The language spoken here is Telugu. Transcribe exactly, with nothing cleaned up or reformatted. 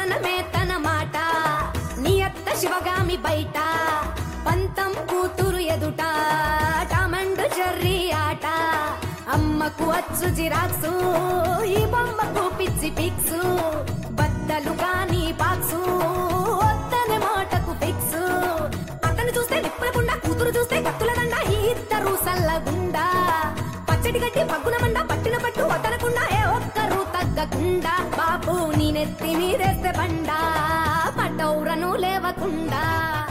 ప్రాణమే తన మాట నీ అత్త శివగామి బయట పంతం కూతురు ఎదుట టామండు జర్రీ ఆట అమ్మకు అచ్చు జిరాక్సు ఈ బొమ్మకు పిచ్చి పిక్సు బద్దలు కాని బాక్సు వద్దనే మాటకు ఫిక్సు అతను చూస్తే నిప్పులకుండా కూతురు చూస్తే కత్తుల దండ ఈ ఇద్దరు సల్లగుండా పచ్చడి గడ్డి పగ్గున మండ పట్టిన పట్టు వదలకుండా ఏ ఒక్కరు తగ్గకుండా బాబు నీ నెత్తి మీదేస్తే బండా పటౌరను లేవకుండా